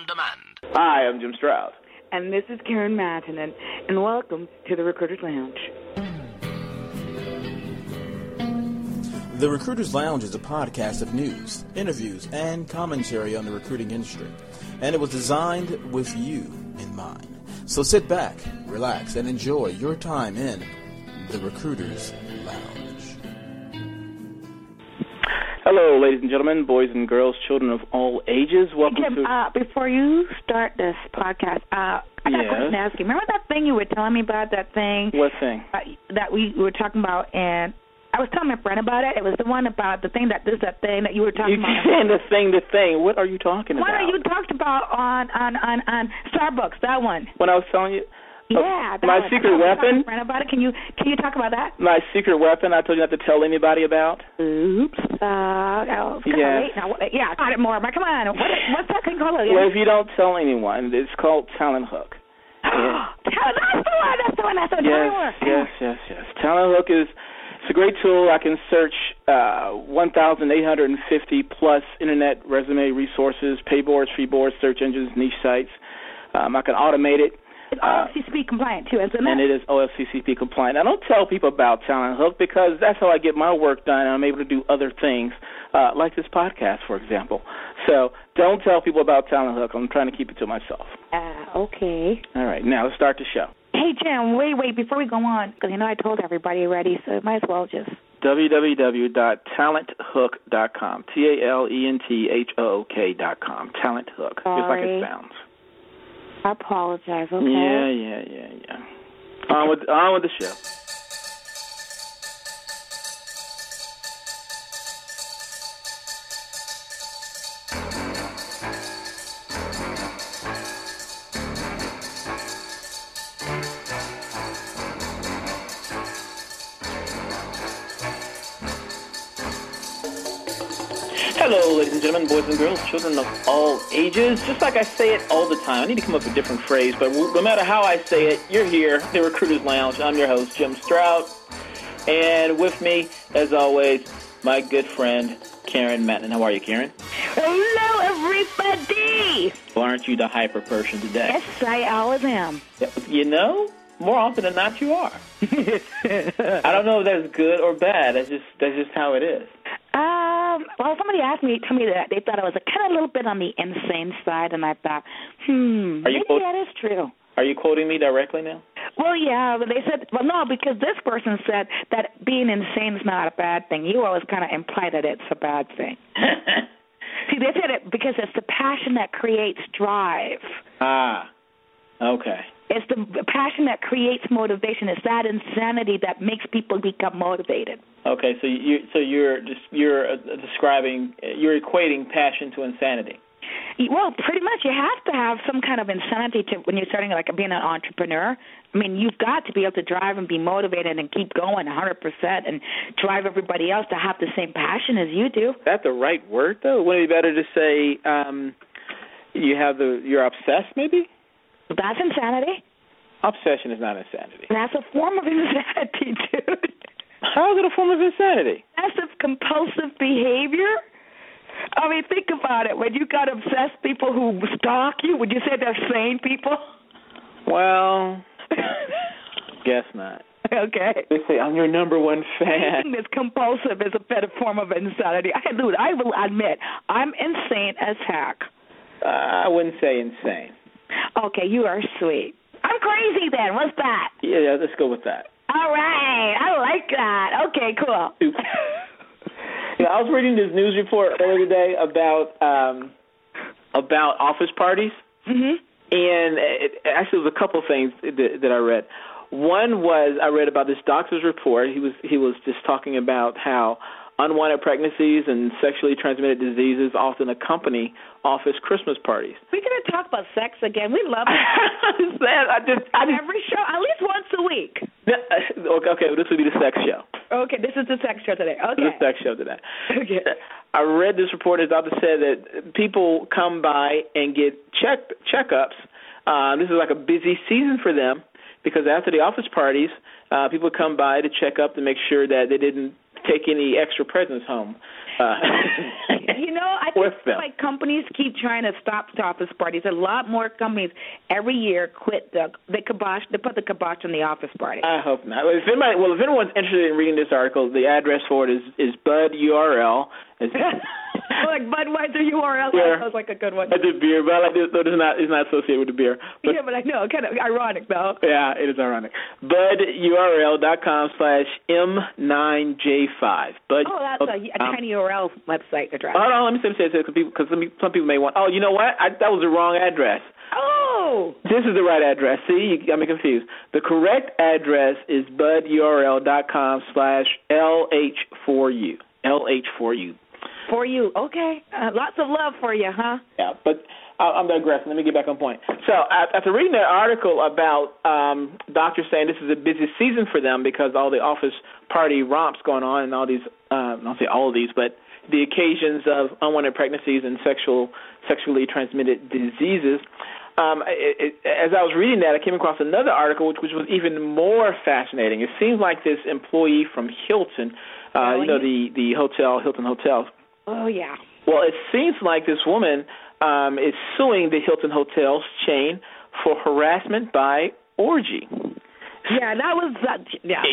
on demand. Hi, I'm Jim Stroud. And this is Karen Matton, and welcome to the Recruiter's Lounge. The Recruiter's Lounge is a podcast of news, interviews, and commentary on the recruiting industry, and it was designed with you in mind. So sit back, relax, and enjoy your time in the Recruiter's Lounge. Hello, ladies and gentlemen, boys and girls, children of all ages. Welcome Jim, to... before you start this podcast, I got a question to ask you. Remember that thing you were telling me about, that thing? What thing? That we were talking about, and I was telling my friend about it. It was the one about the thing that you were talking about. You're saying the thing. What are you talking about? One that you talked about on Starbucks, that one. When I was telling you? Yeah. My secret weapon? Friend about it. Can you talk about that? My secret weapon I told you not to tell anybody about? Oops. Yes. Yeah, I got it more. But come on. What's that thing called? Well, if you don't tell anyone, it's called Talent Hook. That's the one. Yes. Talent Hook is... It's a great tool. I can search 1,850 plus internet resume resources, pay boards, free boards, search engines, niche sites. I can automate it. It's OFCCP compliant too, isn't it? And it is OFCCP compliant. I don't tell people about Talent Hook because that's how I get my work done, and I'm able to do other things, like this podcast, for example. So don't tell people about Talent Hook. I'm trying to keep it to myself. Okay. All right, now let's start the show. Hey, Jim, wait, before we go on, because I told everybody already, so might as well just... www.talenthook.com, TALENTHOOK.com, Talent Hook, just like it sounds. I apologize, okay? Yeah. On with the show. Hello, ladies and gentlemen, boys and girls, children of all ages. Just like I say it all the time, I need to come up with a different phrase, but no matter how I say it, you're here, the Recruiter's Lounge. I'm your host, Jim Stroud, and with me, as always, my good friend, Karen Matton. How are you, Karen? Hello, everybody! Well, aren't you the hyper person today? Yes, I always am. You know, more often than not, you are. I don't know if that's good or bad. That's just how it is. Well, somebody told me that they thought I was kind of a little bit on the insane side, and I thought, maybe that is true. Are you quoting me directly now? Well, yeah, but they said, well, no, because this person said that being insane is not a bad thing. You always kind of imply that it's a bad thing. See, they said it because it's the passion that creates drive. Ah, okay. It's the passion that creates motivation. It's that insanity that makes people become motivated. Okay, so you're equating passion to insanity. Well, pretty much. You have to have some kind of insanity when you're starting, like being an entrepreneur. I mean, you've got to be able to drive and be motivated and keep going 100% and drive everybody else to have the same passion as you do. Is that the right word, though? Wouldn't it be better to say you're obsessed, maybe? That's insanity. Obsession is not insanity. That's a form of insanity, dude. How is it a form of insanity? That's a compulsive behavior. I mean, think about it. When you got obsessed people who stalk you, would you say they're sane people? Well, guess not. Okay. They say, I'm your number one fan. Anything that's compulsive is a better form of insanity. I will admit, I'm insane as heck. I wouldn't say insane. Okay, you are sweet. I'm crazy then. What's that? Yeah, let's go with that. All right. I like that. Okay, cool. Yeah, I was reading this news report earlier today about office parties. Mm-hmm. And actually, there was a couple of things that I read. One was I read about this doctor's report. He was just talking about how unwanted pregnancies and sexually transmitted diseases often accompany office Christmas parties. We're going to talk about sex again. We love it. Every show, at least once a week. Okay, well, this will be the sex show. Okay, this is the sex show today. Okay. This is the sex show today. Okay. I read this report. The doctor said that people come by and get checkups. This is like a busy season for them because after the office parties, people come by to check up to make sure that they didn't take any extra presents home. I think like companies keep trying to stop office parties. A lot more companies every year quit the kibosh. They put the kibosh on the office party. I hope not. If anyone's interested in reading this article, the address for it is Bud URL. Like Budweiser URL. Yeah. That sounds like a good one. That's a beer, but I like it, though it's not associated with the beer. But, yeah, but I know. Kind of ironic, though. Yeah, it is ironic. BudURL.com/M9J5. Bud. Oh, that's a tiny URL website address. Hold on, let me say because some people may want. Oh, you know what? That was the wrong address. Oh. This is the right address. See, you got me confused. The correct address is BudURL.com/LH4U. LH4U. For you, okay. Lots of love for you, huh? Yeah, but I'm digressing. Let me get back on point. So after reading that article about doctors saying this is a busy season for them because all the office party romps going on and all these, I'll say all of these, but the occasions of unwanted pregnancies and sexually transmitted diseases, as I was reading that, I came across another article which was even more fascinating. It seems like this employee from Hilton, the hotel, Hilton Hotels. Oh, yeah. Well, it seems like this woman is suing the Hilton Hotels chain for harassment by orgy. Yeah, that was that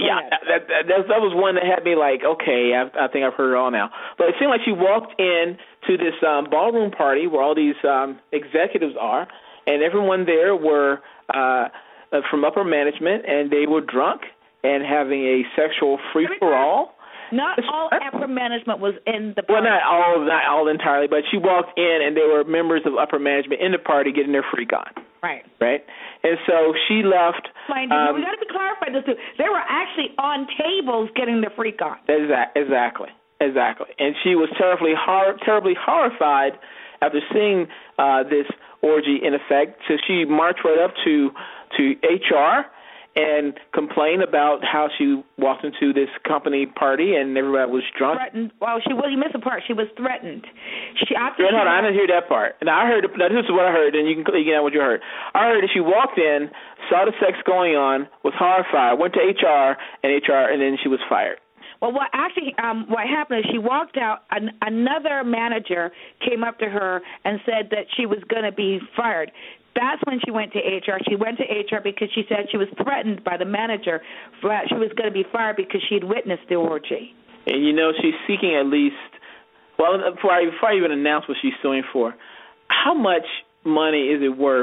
was one that had me like, okay, I think I've heard it all now. But it seemed like she walked in to this ballroom party where all these executives are, and everyone there were from upper management, and they were drunk and having a sexual free-for-all. Not all upper management was in the Well, party. not all entirely, but she walked in, and there were members of upper management in the party getting their freak on. Right. Right? And so she left. We got to be clarified this too. They were actually on tables getting their freak on. Exactly. And she was terribly horrified after seeing this orgy in effect. So she marched right up to HR and complained about how she walked into this company party and everybody was drunk. Threatened. Well, you missed a part. She was threatened. I didn't hear that part. And I heard. Now, this is what I heard, and you can get out what you heard. I heard that she walked in, saw the sex going on, was horrified, went to HR, and then she was fired. Well, what happened is she walked out. Another manager came up to her and said that she was going to be fired. That's when she went to HR. She went to HR because she said she was threatened by the manager. She was going to be fired because she had witnessed the orgy. And, she's seeking at least, before I even announce what she's suing for, how much money is it worth?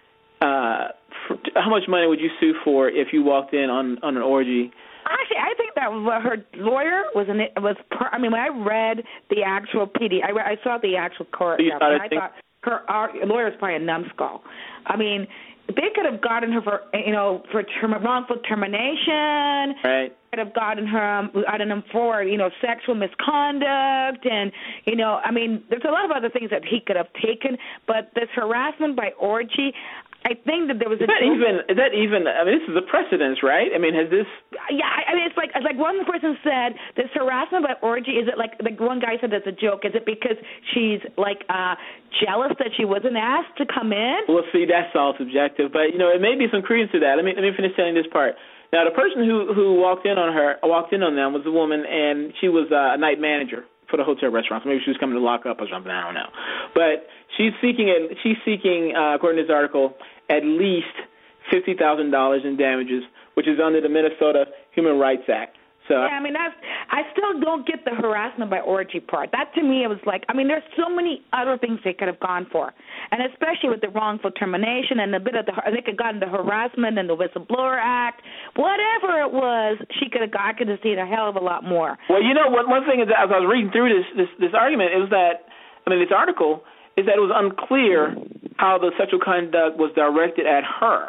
How much money would you sue for if you walked in on an orgy? Actually, I think that her lawyer when I read the actual PD, I saw the actual court. I thought her lawyer is probably a numbskull. I mean, they could have gotten her for wrongful termination. Right. Could have gotten her for sexual misconduct, and there's a lot of other things that he could have taken. But this harassment by orgy, I think that there was is that even? This is a precedence, right? Has this? Yeah, it's like one person said, this harassment by orgy. Is it like one guy said that's a joke? Is it because she's jealous that she wasn't asked to come in? Well, see, that's all subjective, but it may be some credence to that. Let me finish telling this part. Now, the person who walked in on them was a woman, and she was a night manager for the hotel restaurant. So maybe she was coming to lock up or something. I don't know, but she's seeking, according to this article, at least $50,000 in damages, which is under the Minnesota Human Rights Act. So yeah, I still don't get the harassment by orgy part. That to me, it was like, there's so many other things they could have gone for, and especially with the wrongful termination and they could have gotten the harassment and the Whistleblower Act, whatever it was, I could have seen a hell of a lot more. Well, one thing is that as I was reading through this argument, it was that this article is that it was unclear how the sexual conduct was directed at her.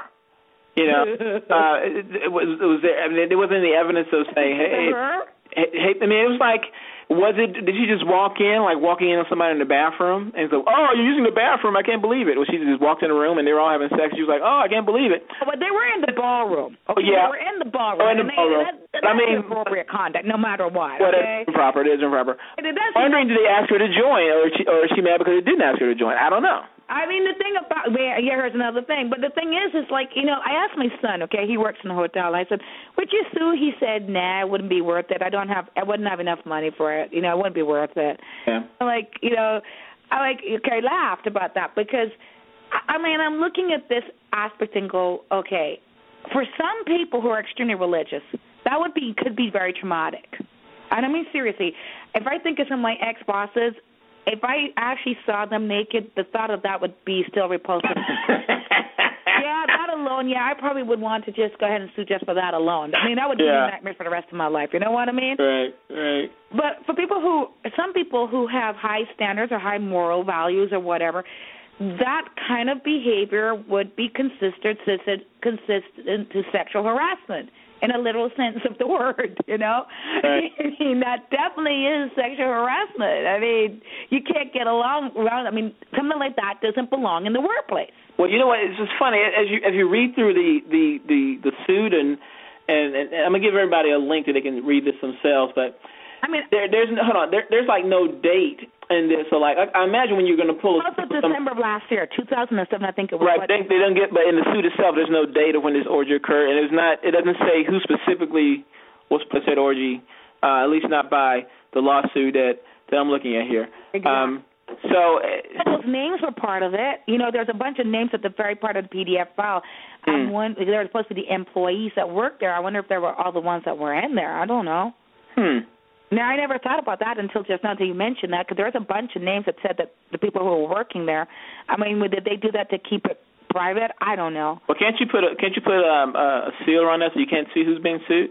It was there. There wasn't any evidence of saying, hey. It was like, did she just walk in on somebody in the bathroom and go, oh, you're using the bathroom, I can't believe it. Well, she just walked in the room and they were all having sex. She was like, oh, I can't believe it. But they were in the ballroom. Okay, yeah. They were in the ballroom. Oh, in the ballroom. That's appropriate conduct, no matter what. Well, okay? It is improper. I'm wondering, did they ask her to join, or is she mad because they didn't ask her to join? I don't know. I mean, the thing about, here's another thing. But the thing is like, I asked my son, okay, he works in a hotel. I said, would you sue? He said, nah, it wouldn't be worth it. I wouldn't have enough money for it. It wouldn't be worth it. Yeah. I laughed about that because, I'm looking at this aspect and go, okay, for some people who are extremely religious, that could be very traumatic. And I mean, seriously, if I think of some of my ex-bosses, if I actually saw them naked, the thought of that would be still repulsive. Yeah, that alone, I probably would want to just go ahead and sue just for that alone. I mean, that would be a nightmare for the rest of my life. You know what I mean? Right. But for some people who have high standards or high moral values or whatever, that kind of behavior would be consistent to sexual harassment in a literal sense of the word, Right. I mean, that definitely is sexual harassment. I mean, you can't get along around. I mean, something like that doesn't belong in the workplace. Well, you know what? It's just funny as you read through the suit, and I'm gonna give everybody a link that they can read this themselves. But I mean, there's like no date in this. So like I imagine when you're gonna pull also December of last year, 2007, I think it was. Right. They don't get, but in the suit itself, there's no date of when this orgy occurred, and it doesn't say who specifically was put that orgy, at least not by the lawsuit that I'm looking at here. Exactly. So those names were part of it. There's a bunch of names at the very part of the PDF file. There were supposed to be the employees that worked there. I wonder if there were all the ones that were in there. I don't know. Now, I never thought about that until just now that you mentioned that, because there's a bunch of names that said that the people who were working there. I mean, did they do that to keep it private? I don't know. Well, can't you put a seal on that so you can't see who's being sued?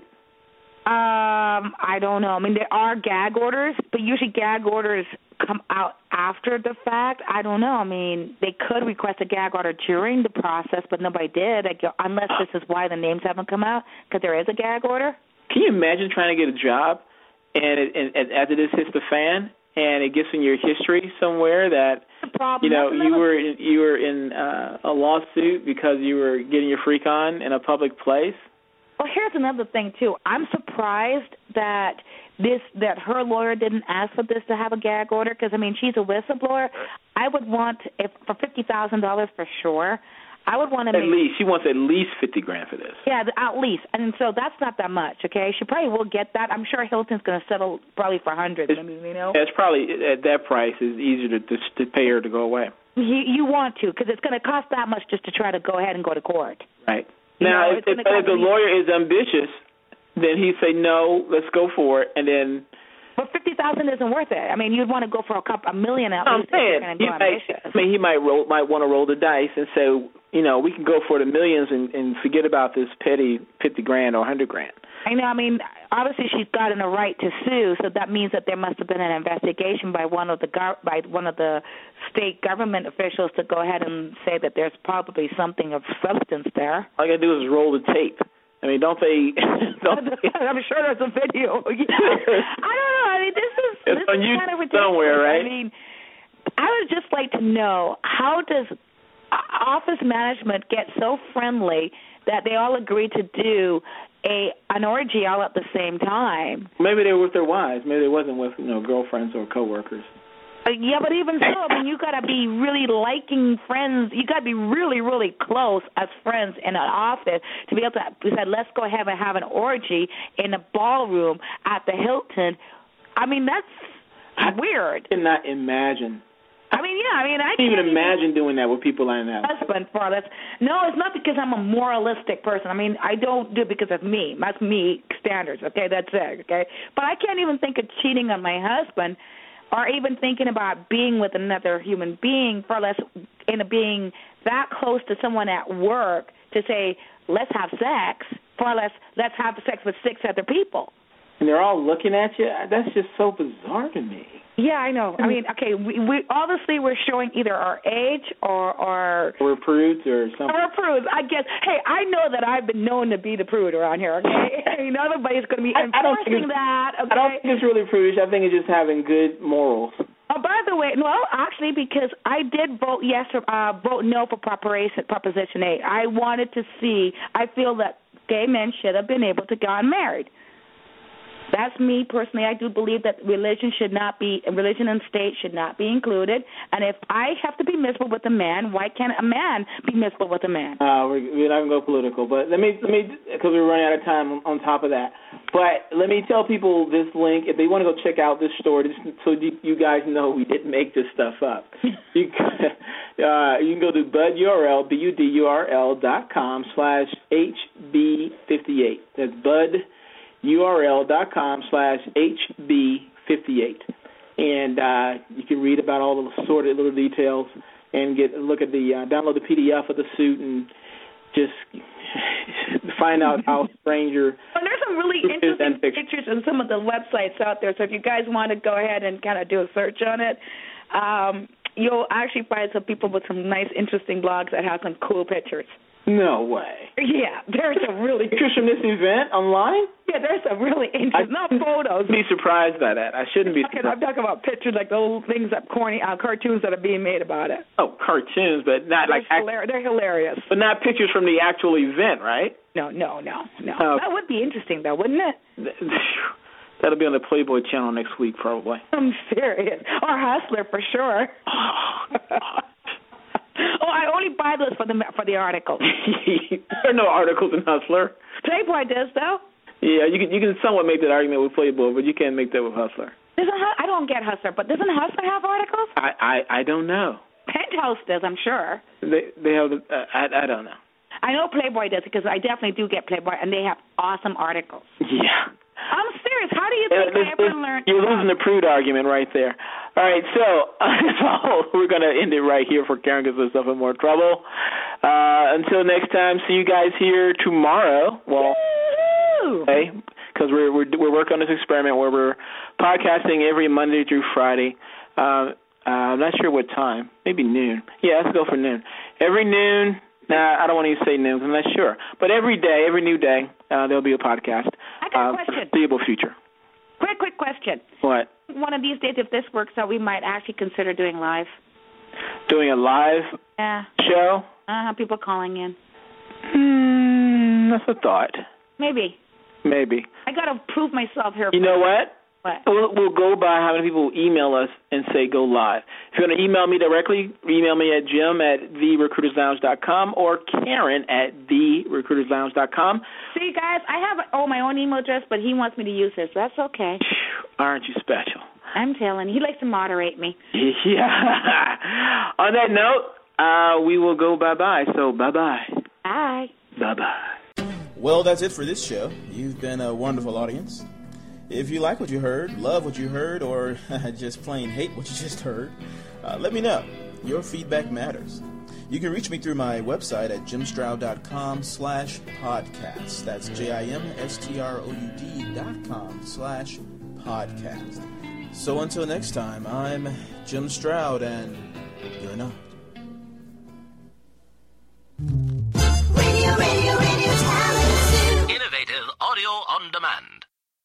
I don't know. I mean, there are gag orders, but usually gag orders come out after the fact. I don't know. I mean, they could request a gag order during the process, but nobody did, unless this is why the names haven't come out, because there is a gag order. Can you imagine trying to get a job, and after this hits the fan, and it gets in your history somewhere that you were in a lawsuit because you were getting your freak on in a public place? Well, here's another thing, too. I'm surprised that her lawyer didn't ask for this to have a gag order, because, I mean, she's a whistleblower. I would want, for $50,000 for sure, I would want to She wants at least $50,000 for this. Yeah, at least. And so that's not that much, okay? She probably will get that. I'm sure Hilton's going to settle probably for $100,000. It's probably, at that price, it's easier to pay her to go away. You want to, because it's going to cost that much just to try to go ahead and go to court. Right. Now, if the lawyer is ambitious, then he'd say, no, let's go for it, and then... But $50,000 isn't worth it. I mean, you'd want to go for $1 million at least. He might want to roll the dice and say, we can go for the millions and forget about this petty $50,000 or $100,000. I know. I mean, obviously she's gotten a right to sue, so that means that there must have been an investigation by one of the state government officials to go ahead and say that there's probably something of substance there. All you got to do is roll the tape. I mean, don't they? I'm sure there's a video. I don't know. I mean, this is kind of ridiculous. Somewhere, right? I mean, I would just like to know, how does office management get so friendly that they all agree to do an orgy all at the same time? Maybe they were with their wives. Maybe they wasn't with girlfriends or coworkers. Yeah, but even so, I mean, you got to be really liking friends. You got to be really, really close as friends in an office to be able to say, let's go ahead and have an orgy in a ballroom at the Hilton. I mean, that's weird. I cannot imagine. I can't even imagine doing that with people I know. Husband for this. No, it's not because I'm a moralistic person. I mean, I don't do it because of me. That's me standards. Okay, that's it. Okay, but I can't even think of cheating on my husband, or even thinking about being with another human being, far less being that close to someone at work to say, let's have sex, far less let's have sex with 6 other people. And they're all looking at you? That's just so bizarre to me. Yeah, I know. I mean, okay, we obviously we're showing either our age or we're prudes or something. Or prudes, I guess. Hey, I know that I've been known to be the prude around here, okay? I mean, everybody's going to be enforcing that, okay? I don't think it's really prudish. I think it's just having good morals. Oh, by the way, well, actually, because I did vote vote no for Proposition 8. I wanted to see, I feel that gay men should have been able to get married. That's me personally. I do believe that religion and state should not be included. And if I have to be miserable with a man, why can't a man be miserable with a man? We're not going to go political, but let me, because we're running out of time on top of that. But let me tell people this link, if they want to go check out this story, so you guys know we didn't make this stuff up. You can go to budurl.com/HB58. That's budurl.com/HB58. And you can read about all the sordid little details and download the PDF of the suit and just find out how strange your. Well, there's some really interesting pictures on some of the websites out there. So if you guys want to go ahead and kind of do a search on it, you'll actually find some people with some nice, interesting blogs that have some cool pictures. No way. Yeah, there's a really pictures from this event online. Yeah, there's a really interesting. Not photos. Be surprised by that. I shouldn't be. Surprised. I'm talking about pictures like the little things that corny cartoons that are being made about it. Oh, cartoons, but not they're hilarious. But not pictures from the actual event, right? No. That would be interesting, though, wouldn't it? That'll be on the Playboy channel next week, probably. I'm serious. Or Hustler, for sure. Oh, I only buy those for the articles. There are no articles in Hustler. Playboy does, though. Yeah, you can somewhat make that argument with Playboy, but you can't make that with Hustler. I don't get Hustler, but doesn't Hustler have articles? I don't know. Penthouse does, I'm sure. They have. I don't know. I know Playboy does because I definitely do get Playboy, and they have awesome articles. Yeah. I'm serious. How do you think I ever learned? You're losing the prude argument right there. All right, so we're going to end it right here for Karen gets herself in more trouble. Until next time, see you guys here tomorrow. Well, okay, because we're working on this experiment where we're podcasting every Monday through Friday. I'm not sure what time. Maybe noon. Yeah, let's go for noon. Every noon. Nah, I don't want to say noon because I'm not sure. But every day, every new day, there'll be a podcast. I got a question. Foreseeable future. Quick question. What? One of these days, if this works out, we might actually consider doing live. Doing a live show? People calling in. That's a thought. Maybe. I got to prove myself here. You know what? What? We'll go by how many people email us and say go live. If you want to email me directly, email me at jim@therecruiterslounge.com or Karen@therecruiterslounge.com. See, guys, I have my own email address, but he wants me to use his. That's okay. Aren't you special? I'm telling you. He likes to moderate me. Yeah. On that note, we will go bye-bye. So bye-bye. Bye. Bye-bye. Well, that's it for this show. You've been a wonderful audience. If you like what you heard, love what you heard, or just plain hate what you just heard, let me know. Your feedback matters. You can reach me through my website at jimstroud.com/podcast. That's JimStroud.com/podcast. So until next time, I'm Jim Stroud, and you're not. Radio Talent. Innovative audio on demand.